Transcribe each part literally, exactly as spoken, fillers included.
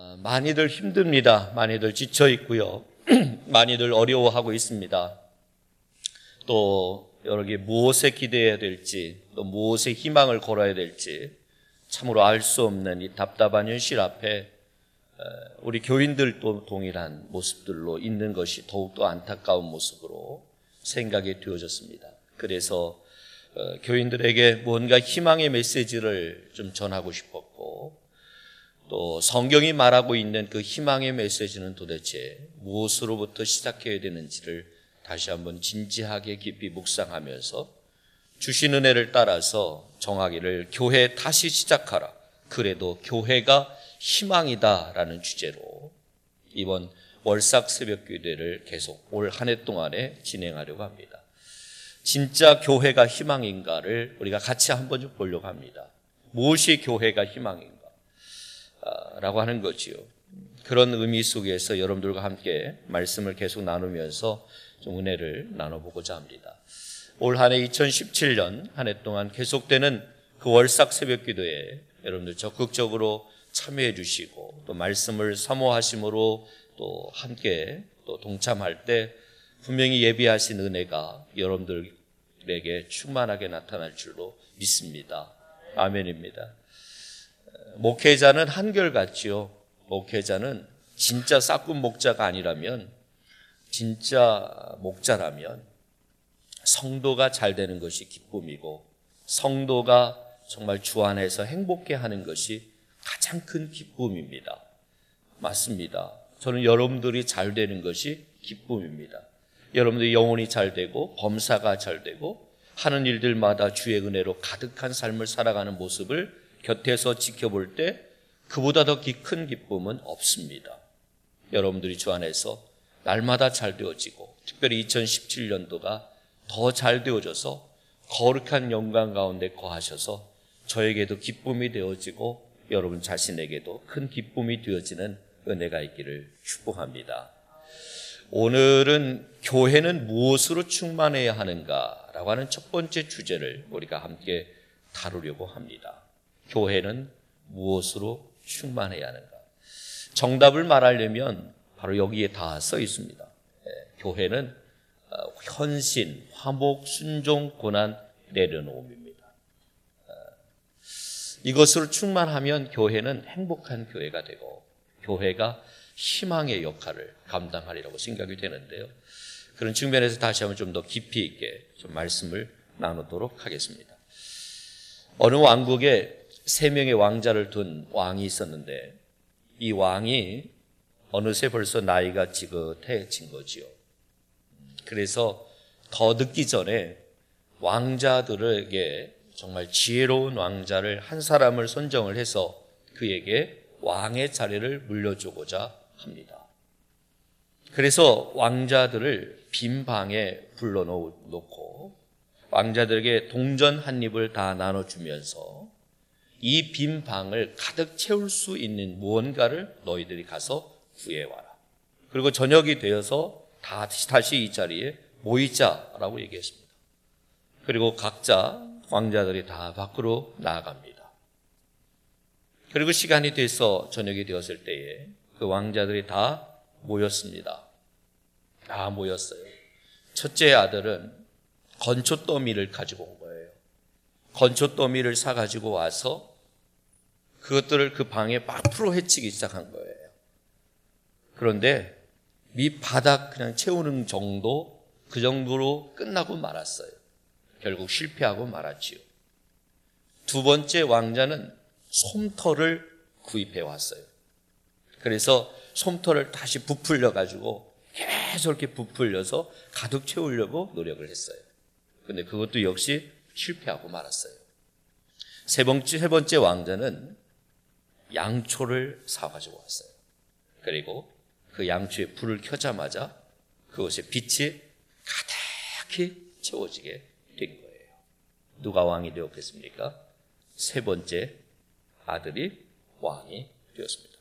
어, 많이들 힘듭니다. 많이들 지쳐 있고요. 많이들 어려워하고 있습니다. 또 여러 개 무엇에 기대해야 될지, 또 무엇에 희망을 걸어야 될지 참으로 알 수 없는 이 답답한 현실 앞에 우리 교인들도 동일한 모습들로 있는 것이 더욱더 안타까운 모습으로 생각이 되어졌습니다. 그래서 교인들에게 뭔가 희망의 메시지를 좀 전하고 싶었고, 또 성경이 말하고 있는 그 희망의 메시지는 도대체 무엇으로부터 시작해야 되는지를 다시 한번 진지하게 깊이 묵상하면서 주신 은혜를 따라서 정하기를 교회 다시 시작하라, 그래도 교회가 희망이다라는 주제로 이번 월삭 새벽기도를 계속 올 한 해 동안에 진행하려고 합니다. 진짜 교회가 희망인가를 우리가 같이 한번 좀 보려고 합니다. 무엇이 교회가 희망인가 라고 하는 거지요. 그런 의미 속에서 여러분들과 함께 말씀을 계속 나누면서 좀 은혜를 나눠보고자 합니다. 올 한 해 이천십칠 년 한 해 동안 계속되는 그 월삭 새벽기도에 여러분들 적극적으로 참여해 주시고 또 말씀을 사모하심으로 또 함께 또 동참할 때 분명히 예비하신 은혜가 여러분들에게 충만하게 나타날 줄로 믿습니다. 아멘입니다. 목회자는 한결같지요. 목회자는 진짜 싹군 목자가 아니라면, 진짜 목자라면 성도가 잘 되는 것이 기쁨이고, 성도가 정말 주 안에서 행복해하는 것이 가장 큰 기쁨입니다. 맞습니다. 저는 여러분들이 잘 되는 것이 기쁨입니다. 여러분들이 영혼이 잘 되고 범사가 잘 되고 하는 일들마다 주의 은혜로 가득한 삶을 살아가는 모습을 곁에서 지켜볼 때 그보다 더 큰 기쁨은 없습니다. 여러분들이 주 안에서 날마다 잘 되어지고, 특별히 이천십칠 년도가 더 잘 되어져서 거룩한 영광 가운데 거하셔서 저에게도 기쁨이 되어지고 여러분 자신에게도 큰 기쁨이 되어지는 은혜가 있기를 축복합니다. 오늘은 교회는 무엇으로 충만해야 하는가라고 하는 첫 번째 주제를 우리가 함께 다루려고 합니다. 교회는 무엇으로 충만해야 하는가? 정답을 말하려면 바로 여기에 다 써 있습니다. 교회는 헌신, 화목, 순종, 고난, 내려놓음입니다. 이것으로 충만하면 교회는 행복한 교회가 되고 교회가 희망의 역할을 감당하리라고 생각이 되는데요. 그런 측면에서 다시 한번 좀 더 깊이 있게 좀 말씀을 나누도록 하겠습니다. 어느 왕국에 세 명의 왕자를 둔 왕이 있었는데 이 왕이 어느새 벌써 나이가 지긋해진 거지요. 그래서 더 늦기 전에 왕자들에게 정말 지혜로운 왕자를 한 사람을 선정을 해서 그에게 왕의 자리를 물려주고자 합니다. 그래서 왕자들을 빈 방에 불러놓고 왕자들에게 동전 한 입을 다 나눠주면서 이 빈 방을 가득 채울 수 있는 무언가를 너희들이 가서 구해와라. 그리고 저녁이 되어서 다시, 다시 이 자리에 모이자라고 얘기했습니다. 그리고 각자 왕자들이 다 밖으로 나아갑니다. 그리고 시간이 돼서 저녁이 되었을 때에 그 왕자들이 다 모였습니다. 다 모였어요. 첫째 아들은 건초더미를 가지고 온 거예요. 건초더미를 사가지고 와서 그것들을 그 방에 막 풀어 헤치기 시작한 거예요. 그런데 밑바닥 그냥 채우는 정도, 그 정도로 끝나고 말았어요. 결국 실패하고 말았지요. 두 번째 왕자는 솜털을 구입해 왔어요. 그래서 솜털을 다시 부풀려 가지고 계속 이렇게 부풀려서 가득 채우려고 노력을 했어요. 근데 그것도 역시 실패하고 말았어요. 세 번째, 세 번째 왕자는 양초를 사가지고 왔어요. 그리고 그 양초에 불을 켜자마자 그것에 빛이 가득히 채워지게 된 거예요. 누가 왕이 되었겠습니까? 세 번째 아들이 왕이 되었습니다.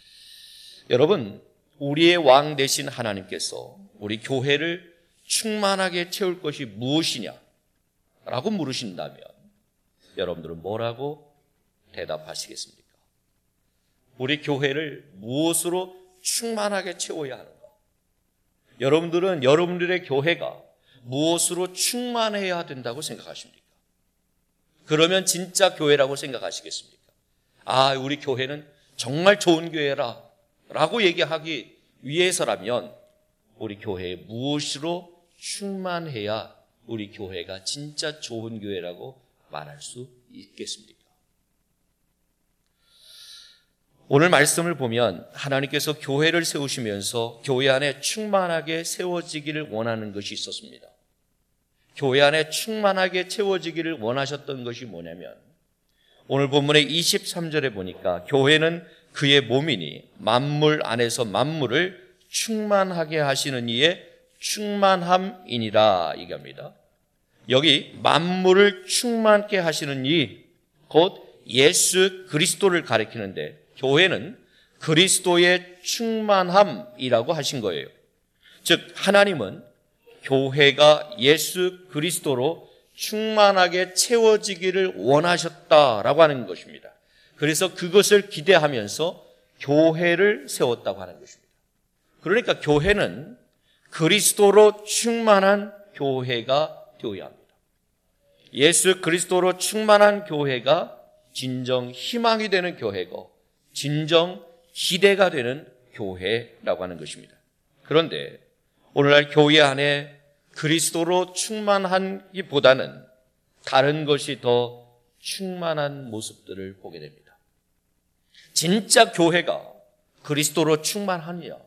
여러분, 우리의 왕 되신 하나님께서 우리 교회를 충만하게 채울 것이 무엇이냐 라고 물으신다면 여러분들은 뭐라고 대답하시겠습니까? 우리 교회를 무엇으로 충만하게 채워야 하는가? 여러분들은 여러분들의 교회가 무엇으로 충만해야 된다고 생각하십니까? 그러면 진짜 교회라고 생각하시겠습니까? 아, 우리 교회는 정말 좋은 교회라 라고 얘기하기 위해서라면 우리 교회에 무엇으로 충만해야 우리 교회가 진짜 좋은 교회라고 말할 수 있겠습니까? 오늘 말씀을 보면 하나님께서 교회를 세우시면서 교회 안에 충만하게 세워지기를 원하는 것이 있었습니다. 교회 안에 충만하게 채워지기를 원하셨던 것이 뭐냐면 오늘 본문의 이십삼 절에 보니까 교회는 그의 몸이니 만물 안에서 만물을 충만하게 하시는 이의 충만함이니라 얘기합니다. 여기 만물을 충만케 하시는 이 곧 예수 그리스도를 가리키는데 교회는 그리스도의 충만함이라고 하신 거예요. 즉 하나님은 교회가 예수 그리스도로 충만하게 채워지기를 원하셨다라고 하는 것입니다. 그래서 그것을 기대하면서 교회를 세웠다고 하는 것입니다. 그러니까 교회는 그리스도로 충만한 교회가 되어야 합니다. 예수 그리스도로 충만한 교회가 진정 희망이 되는 교회고 진정 기대가 되는 교회라고 하는 것입니다. 그런데 오늘날 교회 안에 그리스도로 충만하기보다는 다른 것이 더 충만한 모습들을 보게 됩니다. 진짜 교회가 그리스도로 충만하느냐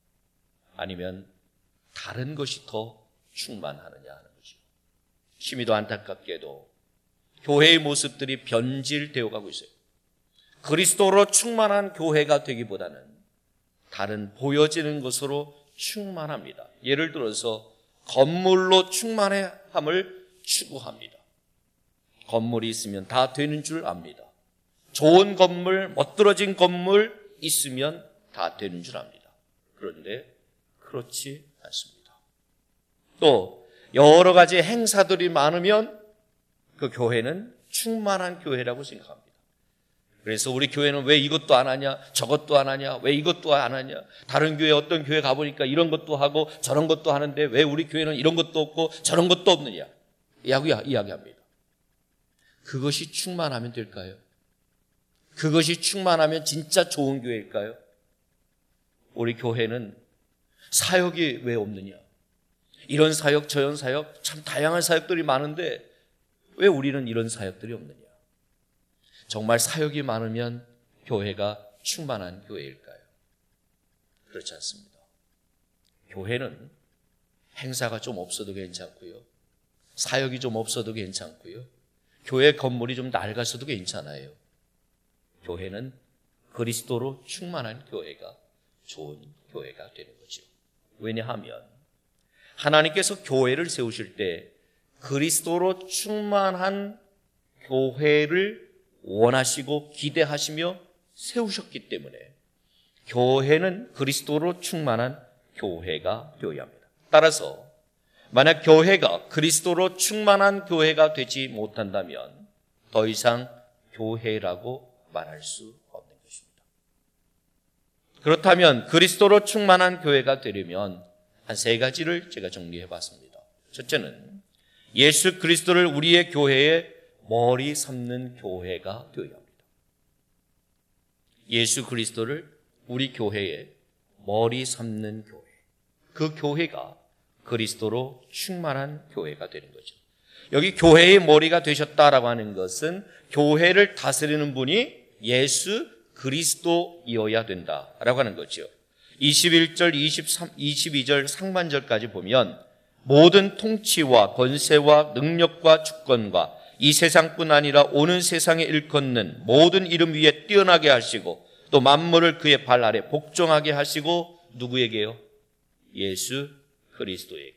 아니면 다른 것이 더 충만하느냐 하는 거죠. 심히도 안타깝게도 교회의 모습들이 변질되어 가고 있어요. 그리스도로 충만한 교회가 되기보다는 다른 보여지는 것으로 충만합니다. 예를 들어서 건물로 충만함을 추구합니다. 건물이 있으면 다 되는 줄 압니다. 좋은 건물, 멋들어진 건물 있으면 다 되는 줄 압니다. 그런데 그렇지 않습니다. 또 여러 가지 행사들이 많으면 그 교회는 충만한 교회라고 생각합니다. 그래서 우리 교회는 왜 이것도 안 하냐, 저것도 안 하냐, 왜 이것도 안 하냐, 다른 교회 어떤 교회 가보니까 이런 것도 하고 저런 것도 하는데 왜 우리 교회는 이런 것도 없고 저런 것도 없느냐 이야기합니다. 그것이 충만하면 될까요? 그것이 충만하면 진짜 좋은 교회일까요? 우리 교회는 사역이 왜 없느냐, 이런 사역 저런 사역 참 다양한 사역들이 많은데 왜 우리는 이런 사역들이 없느냐? 정말 사역이 많으면 교회가 충만한 교회일까요? 그렇지 않습니다. 교회는 행사가 좀 없어도 괜찮고요, 사역이 좀 없어도 괜찮고요, 교회 건물이 좀 낡아서도 괜찮아요. 교회는 그리스도로 충만한 교회가 좋은 교회가 되는 거죠. 왜냐하면 하나님께서 교회를 세우실 때 그리스도로 충만한 교회를 원하시고 기대하시며 세우셨기 때문에 교회는 그리스도로 충만한 교회가 되어야 합니다. 따라서 만약 교회가 그리스도로 충만한 교회가 되지 못한다면 더 이상 교회라고 말할 수 없는 것입니다. 그렇다면 그리스도로 충만한 교회가 되려면 한 세 가지를 제가 정리해 봤습니다. 첫째는 예수 그리스도를 우리의 교회의 머리 삼는 교회가 되어야 합니다. 예수 그리스도를 우리 교회의 머리 삼는 교회, 그 교회가 그리스도로 충만한 교회가 되는 거죠. 여기 교회의 머리가 되셨다라고 하는 것은 교회를 다스리는 분이 예수 그리스도이어야 된다라고 하는 거죠. 이십일 절, 이십삼, 이십이 절 상반절까지 보면 모든 통치와 권세와 능력과 주권과 이 세상뿐 아니라 오는 세상에 일컫는 모든 이름 위에 뛰어나게 하시고 또 만물을 그의 발 아래 복종하게 하시고 누구에게요? 예수 그리스도에게.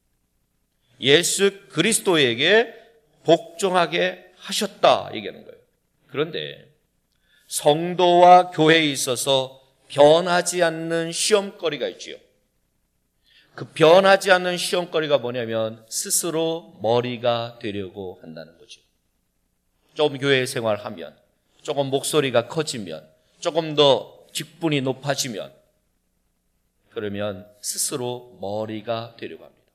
예수 그리스도에게 복종하게 하셨다 얘기하는 거예요. 그런데 성도와 교회에 있어서 변하지 않는 시험거리가 있지요. 그 변하지 않는 시험거리가 뭐냐면 스스로 머리가 되려고 한다는 거죠. 좀 교회 생활하면, 조금 목소리가 커지면, 조금 더 직분이 높아지면 그러면 스스로 머리가 되려고 합니다.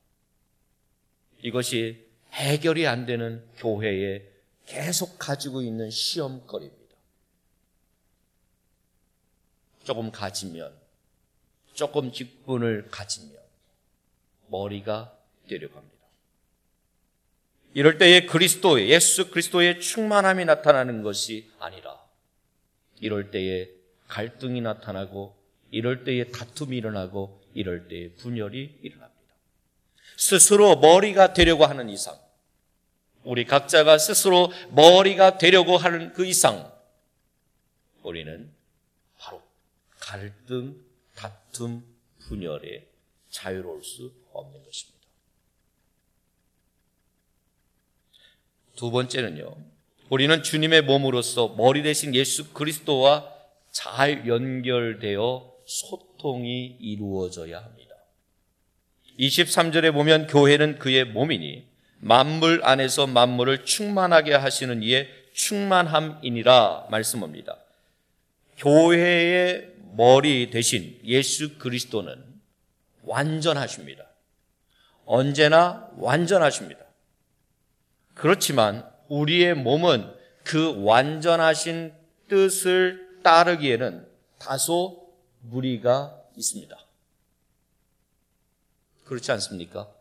이것이 해결이 안 되는 교회에 계속 가지고 있는 시험거리입니다. 조금 가지면, 조금 직분을 가지면 머리가 되려고 합니다. 이럴 때에 그리스도의, 예수 그리스도의 충만함이 나타나는 것이 아니라 이럴 때에 갈등이 나타나고 이럴 때에 다툼이 일어나고 이럴 때에 분열이 일어납니다. 스스로 머리가 되려고 하는 이상, 우리 각자가 스스로 머리가 되려고 하는 그 이상 우리는 바로 갈등, 다툼, 분열에 자유로울 수 없는 것입니다. 두 번째는요, 우리는 주님의 몸으로서 머리 대신 예수 그리스도와 잘 연결되어 소통이 이루어져야 합니다. 이십삼 절에 보면 교회는 그의 몸이니 만물 안에서 만물을 충만하게 하시는 이의 충만함이니라 말씀합니다. 교회의 머리 대신 예수 그리스도는 완전하십니다. 언제나 완전하십니다. 그렇지만 우리의 몸은 그 완전하신 뜻을 따르기에는 다소 무리가 있습니다. 그렇지 않습니까?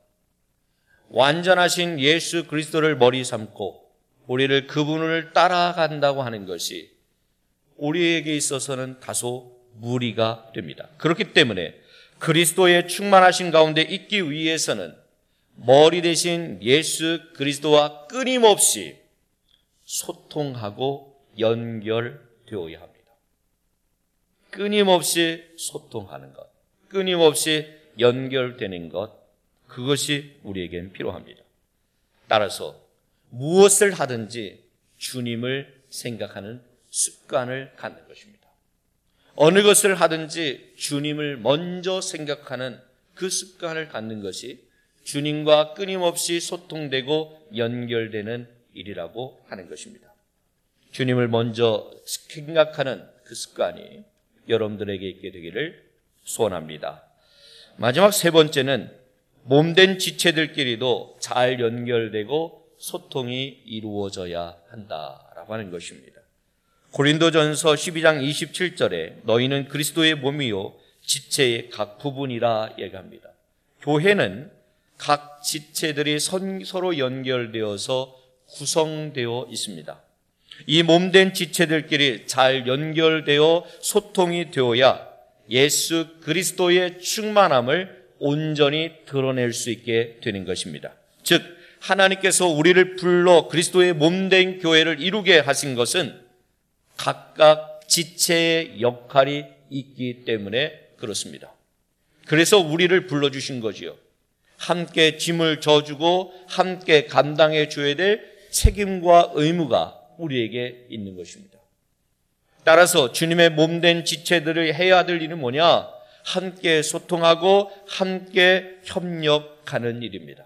완전하신 예수 그리스도를 머리 삼고 우리를 그분을 따라간다고 하는 것이 우리에게 있어서는 다소 무리가 됩니다. 그렇기 때문에 그리스도의 충만하신 가운데 있기 위해서는 머리 대신 예수 그리스도와 끊임없이 소통하고 연결되어야 합니다. 끊임없이 소통하는 것, 끊임없이 연결되는 것, 그것이 우리에겐 필요합니다. 따라서 무엇을 하든지 주님을 생각하는 습관을 갖는 것입니다. 어느 것을 하든지 주님을 먼저 생각하는 그 습관을 갖는 것이 주님과 끊임없이 소통되고 연결되는 일이라고 하는 것입니다. 주님을 먼저 생각하는 그 습관이 여러분들에게 있게 되기를 소원합니다. 마지막 세 번째는 몸된 지체들끼리도 잘 연결되고 소통이 이루어져야 한다라고 하는 것입니다. 고린도전서 십이 장 이십칠 절에 너희는 그리스도의 몸이요 지체의 각 부분이라 얘기합니다. 교회는 각 지체들이 서로 연결되어서 구성되어 있습니다. 이 몸된 지체들끼리 잘 연결되어 소통이 되어야 예수 그리스도의 충만함을 온전히 드러낼 수 있게 되는 것입니다. 즉 하나님께서 우리를 불러 그리스도의 몸된 교회를 이루게 하신 것은 각각 지체의 역할이 있기 때문에 그렇습니다. 그래서 우리를 불러주신 거지요. 함께 짐을 져주고 함께 감당해 줘야 될 책임과 의무가 우리에게 있는 것입니다. 따라서 주님의 몸된 지체들을 해야 될 일은 뭐냐? 함께 소통하고 함께 협력하는 일입니다.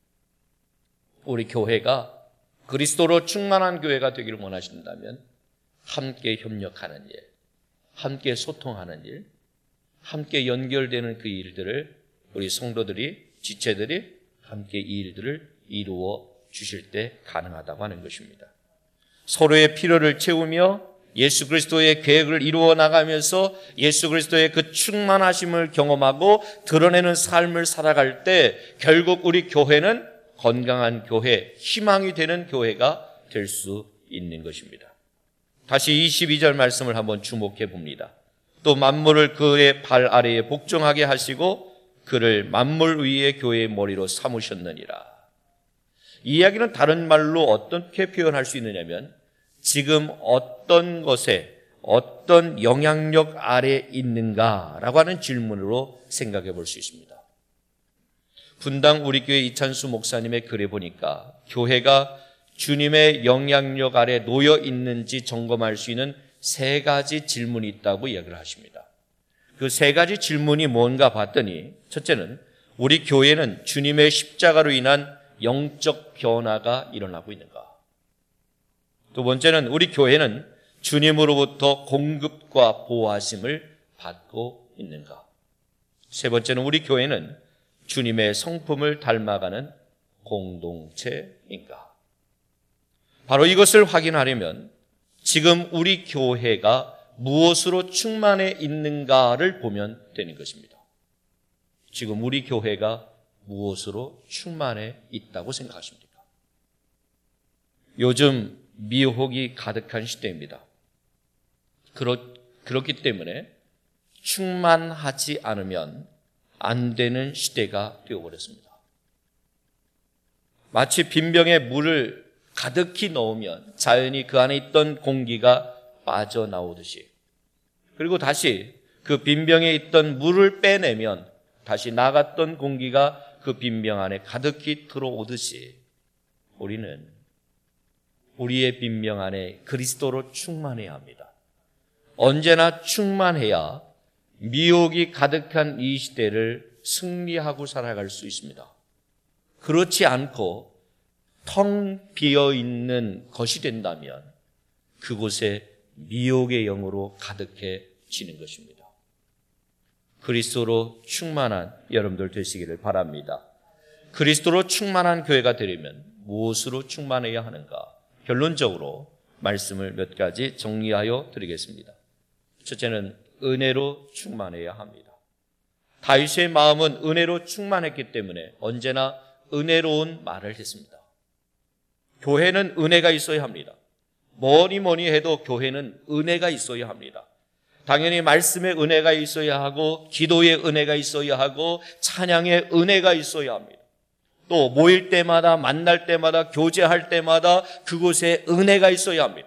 우리 교회가 그리스도로 충만한 교회가 되기를 원하신다면 함께 협력하는 일, 함께 소통하는 일, 함께 연결되는 그 일들을 우리 성도들이, 지체들이 함께 이 일들을 이루어 주실 때 가능하다고 하는 것입니다. 서로의 필요를 채우며 예수 그리스도의 계획을 이루어 나가면서 예수 그리스도의 그 충만하심을 경험하고 드러내는 삶을 살아갈 때 결국 우리 교회는 건강한 교회, 희망이 되는 교회가 될 수 있는 것입니다. 다시 이십이 절 말씀을 한번 주목해 봅니다. 또 만물을 그의 발 아래에 복종하게 하시고 그를 만물 위에 교회의 머리로 삼으셨느니라. 이 이야기는 다른 말로 어떻게 표현할 수 있느냐면 지금 어떤 것에 어떤 영향력 아래 있는가라고 하는 질문으로 생각해 볼 수 있습니다. 분당 우리 교회 이찬수 목사님의 글에 보니까 교회가 주님의 영향력 아래 놓여 있는지 점검할 수 있는 세 가지 질문이 있다고 이야기를 하십니다. 그 세 가지 질문이 뭔가 봤더니 첫째는 우리 교회는 주님의 십자가로 인한 영적 변화가 일어나고 있는가? 두 번째는 우리 교회는 주님으로부터 공급과 보호하심을 받고 있는가? 세 번째는 우리 교회는 주님의 성품을 닮아가는 공동체인가? 바로 이것을 확인하려면 지금 우리 교회가 무엇으로 충만해 있는가를 보면 되는 것입니다. 지금 우리 교회가 무엇으로 충만해 있다고 생각하십니까? 요즘 미혹이 가득한 시대입니다. 그렇, 그렇기 때문에 충만하지 않으면 안 되는 시대가 되어버렸습니다. 마치 빈병에 물을 가득히 넣으면 자연히 그 안에 있던 공기가 빠져나오듯이, 그리고 다시 그 빈병에 있던 물을 빼내면 다시 나갔던 공기가 그 빈병 안에 가득히 들어오듯이 우리는 우리의 빈병 안에 그리스도로 충만해야 합니다. 언제나 충만해야 미혹이 가득한 이 시대를 승리하고 살아갈 수 있습니다. 그렇지 않고 텅 비어있는 것이 된다면 그곳에 미혹의 영으로 가득해지는 것입니다. 그리스도로 충만한 여러분들 되시기를 바랍니다. 그리스도로 충만한 교회가 되려면 무엇으로 충만해야 하는가? 결론적으로 말씀을 몇 가지 정리하여 드리겠습니다. 첫째는 은혜로 충만해야 합니다. 다윗의 마음은 은혜로 충만했기 때문에 언제나 은혜로운 말을 했습니다. 교회는 은혜가 있어야 합니다. 뭐니 뭐니 해도 교회는 은혜가 있어야 합니다. 당연히 말씀의 은혜가 있어야 하고 기도의 은혜가 있어야 하고 찬양의 은혜가 있어야 합니다. 또 모일 때마다 만날 때마다 교제할 때마다 그곳에 은혜가 있어야 합니다.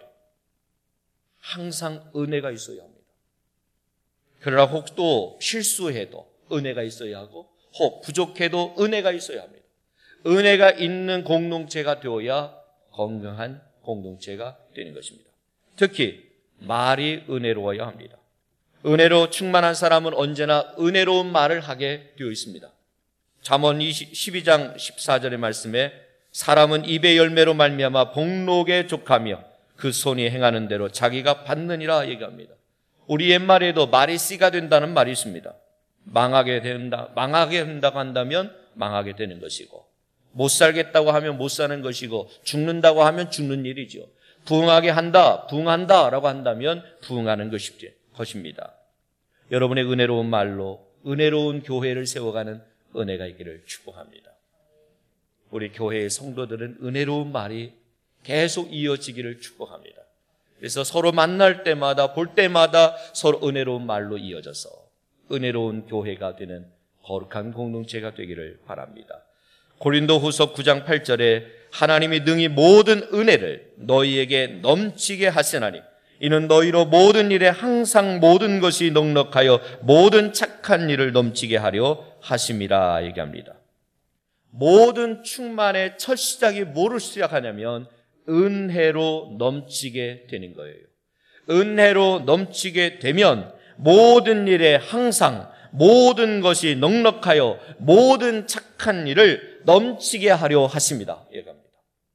항상 은혜가 있어야 합니다. 그러나 혹 또 실수해도 은혜가 있어야 하고 혹 부족해도 은혜가 있어야 합니다. 은혜가 있는 공동체가 되어야 건강한 공동체가 되는 것입니다. 특히 말이 은혜로워야 합니다. 은혜로 충만한 사람은 언제나 은혜로운 말을 하게 되어 있습니다. 잠언 십이 장 십사 절의 말씀에 사람은 입의 열매로 말미암아 복록에 족하며 그 손이 행하는 대로 자기가 받느니라 얘기합니다. 우리 옛말에도 말이 씨가 된다는 말이 있습니다. 망하게 된다, 망하게 된다고 한다면 망하게 되는 것이고, 못 살겠다고 하면 못 사는 것이고, 죽는다고 하면 죽는 일이죠. 부흥하게 한다, 부흥한다라고 한다면 부흥하는 것입니다. 여러분의 은혜로운 말로 은혜로운 교회를 세워가는 은혜가 있기를 축복합니다. 우리 교회의 성도들은 은혜로운 말이 계속 이어지기를 축복합니다. 그래서 서로 만날 때마다 볼 때마다 서로 은혜로운 말로 이어져서 은혜로운 교회가 되는 거룩한 공동체가 되기를 바랍니다. 고린도후서 구 장 팔 절에 하나님이 능히 모든 은혜를 너희에게 넘치게 하시나니 이는 너희로 모든 일에 항상 모든 것이 넉넉하여 모든 착한 일을 넘치게 하려 하심이라 얘기합니다. 모든 충만의 첫 시작이 뭐로 시작하냐면 은혜로 넘치게 되는 거예요. 은혜로 넘치게 되면 모든 일에 항상 모든 것이 넉넉하여 모든 착한 일을 넘치게 하려 하십니다. 얘기합니다.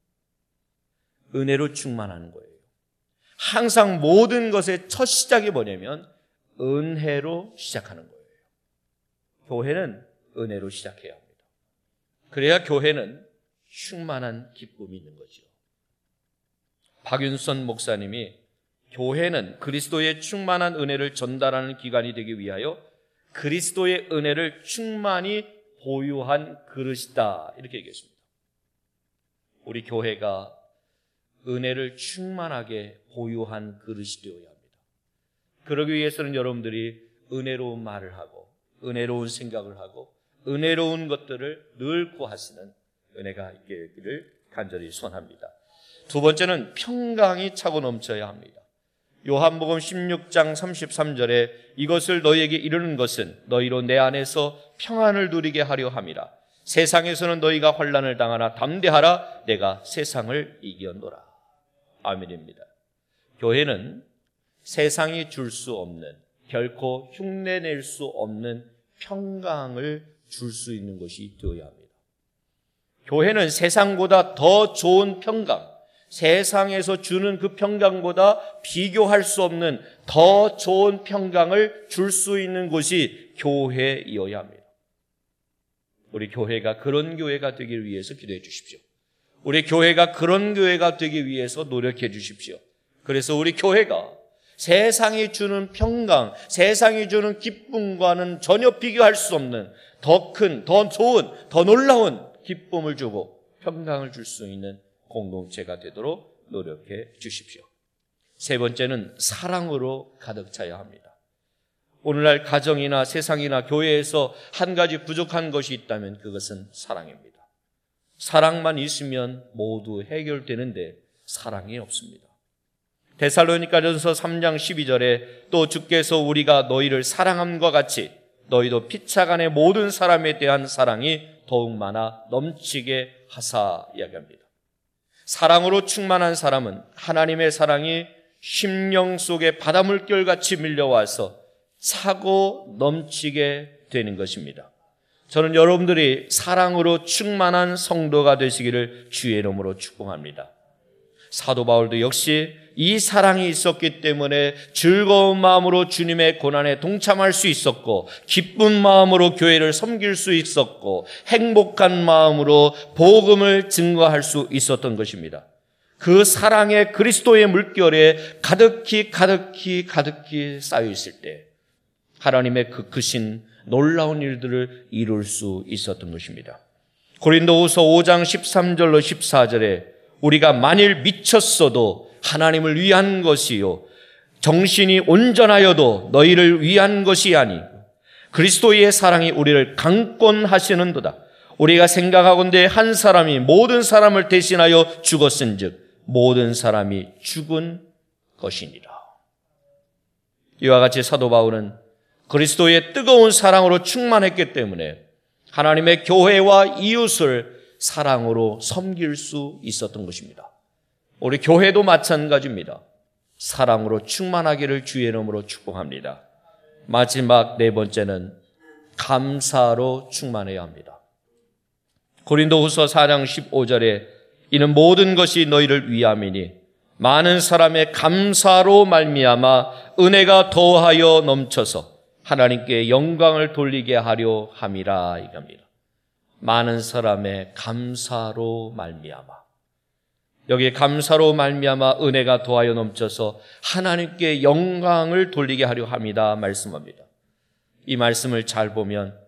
은혜로 충만하는 거예요. 항상 모든 것의 첫 시작이 뭐냐면 은혜로 시작하는 거예요. 교회는 은혜로 시작해야 합니다. 그래야 교회는 충만한 기쁨이 있는 거죠. 박윤선 목사님이 교회는 그리스도의 충만한 은혜를 전달하는 기관이 되기 위하여 그리스도의 은혜를 충만히 보유한 그릇이다 이렇게 얘기했습니다. 우리 교회가 은혜를 충만하게 보유한 그릇이 되어야 합니다. 그러기 위해서는 여러분들이 은혜로운 말을 하고 은혜로운 생각을 하고 은혜로운 것들을 늘 구하시는 은혜가 있기를 간절히 소원합니다. 두 번째는 평강이 차고 넘쳐야 합니다. 요한복음 십육 장 삼십삼 절에 이것을 너희에게 이르는 것은 너희로 내 안에서 평안을 누리게 하려 함이라. 세상에서는 너희가 환난을 당하나 담대하라. 내가 세상을 이겼노라. 아멘입니다. 교회는 세상이 줄 수 없는, 결코 흉내낼 수 없는 평강을 줄 수 있는 것이 되어야 합니다. 교회는 세상보다 더 좋은 평강, 세상에서 주는 그 평강보다 비교할 수 없는 더 좋은 평강을 줄 수 있는 곳이 교회이어야 합니다. 우리 교회가 그런 교회가 되기 위해서 기도해 주십시오. 우리 교회가 그런 교회가 되기 위해서 노력해 주십시오. 그래서 우리 교회가 세상이 주는 평강, 세상이 주는 기쁨과는 전혀 비교할 수 없는 더 큰, 더 좋은, 더 놀라운 기쁨을 주고 평강을 줄 수 있는 공동체가 되도록 노력해 주십시오. 세 번째는 사랑으로 가득 차야 합니다. 오늘날 가정이나 세상이나 교회에서 한 가지 부족한 것이 있다면 그것은 사랑입니다. 사랑만 있으면 모두 해결되는데 사랑이 없습니다. 데살로니가전서 삼 장 십이 절에 또 주께서 우리가 너희를 사랑함과 같이 너희도 피차간의 모든 사람에 대한 사랑이 더욱 많아 넘치게 하사 이야기합니다. 사랑으로 충만한 사람은 하나님의 사랑이 심령 속에 바닷물결같이 밀려와서 차고 넘치게 되는 것입니다. 저는 여러분들이 사랑으로 충만한 성도가 되시기를 주의 이름으로 축복합니다. 사도 바울도 역시 이 사랑이 있었기 때문에 즐거운 마음으로 주님의 고난에 동참할 수 있었고, 기쁜 마음으로 교회를 섬길 수 있었고, 행복한 마음으로 복음을 증거할 수 있었던 것입니다. 그 사랑의 그리스도의 물결에 가득히 가득히 가득히 쌓여 있을 때 하나님의 그 크신 놀라운 일들을 이룰 수 있었던 것입니다. 고린도후서 오 장 십삼 절로 십사 절에 우리가 만일 미쳤어도 하나님을 위한 것이요 정신이 온전하여도 너희를 위한 것이 아니고 그리스도의 사랑이 우리를 강권하시는도다. 우리가 생각하건대 한 사람이 모든 사람을 대신하여 죽었은즉 모든 사람이 죽은 것이니라. 이와 같이 사도 바울은 그리스도의 뜨거운 사랑으로 충만했기 때문에 하나님의 교회와 이웃을 사랑으로 섬길 수 있었던 것입니다. 우리 교회도 마찬가지입니다. 사랑으로 충만하기를 주의 이름으로 축복합니다. 마지막 네 번째는 감사로 충만해야 합니다. 고린도후서 사 장 십오 절에 이는 모든 것이 너희를 위함이니 많은 사람의 감사로 말미암아 은혜가 더하여 넘쳐서 하나님께 영광을 돌리게 하려 함이라 이겁니다. 많은 사람의 감사로 말미암아, 여기 감사로 말미암아 은혜가 더하여 넘쳐서 하나님께 영광을 돌리게 하려 합니다 말씀합니다. 이 말씀을 잘 보면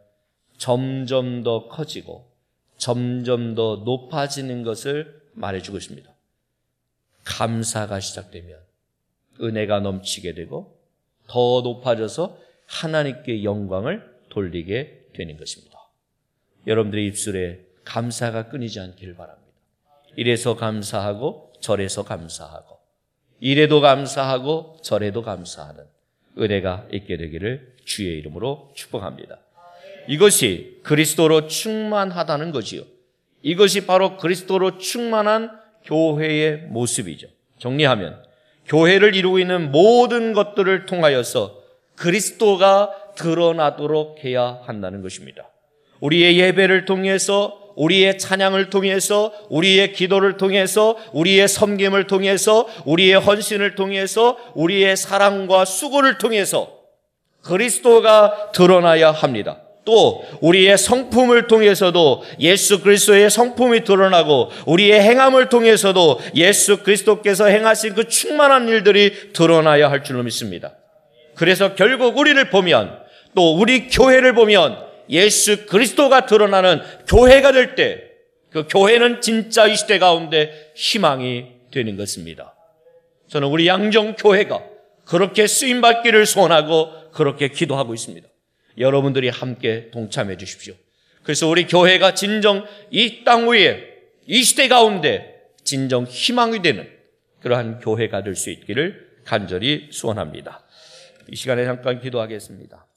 점점 더 커지고 점점 더 높아지는 것을 말해주고 있습니다. 감사가 시작되면 은혜가 넘치게 되고 더 높아져서 하나님께 영광을 돌리게 되는 것입니다. 여러분들의 입술에 감사가 끊이지 않기를 바랍니다. 이래서 감사하고 저래서 감사하고 이래도 감사하고 저래도 감사하는 은혜가 있게 되기를 주의 이름으로 축복합니다. 이것이 그리스도로 충만하다는 것이요, 이것이 바로 그리스도로 충만한 교회의 모습이죠. 정리하면 교회를 이루고 있는 모든 것들을 통하여서 그리스도가 드러나도록 해야 한다는 것입니다. 우리의 예배를 통해서, 우리의 찬양을 통해서, 우리의 기도를 통해서, 우리의 섬김을 통해서, 우리의 헌신을 통해서, 우리의 사랑과 수고를 통해서 그리스도가 드러나야 합니다. 또 우리의 성품을 통해서도 예수 그리스도의 성품이 드러나고 우리의 행함을 통해서도 예수 그리스도께서 행하신 그 충만한 일들이 드러나야 할 줄로 믿습니다. 그래서 결국 우리를 보면, 또 우리 교회를 보면 예수 그리스도가 드러나는 교회가 될 때 그 교회는 진짜 이 시대 가운데 희망이 되는 것입니다. 저는 우리 양정교회가 그렇게 쓰임받기를 소원하고 그렇게 기도하고 있습니다. 여러분들이 함께 동참해 주십시오. 그래서 우리 교회가 진정 이 땅 위에, 이 시대 가운데 진정 희망이 되는 그러한 교회가 될 수 있기를 간절히 소원합니다. 이 시간에 잠깐 기도하겠습니다.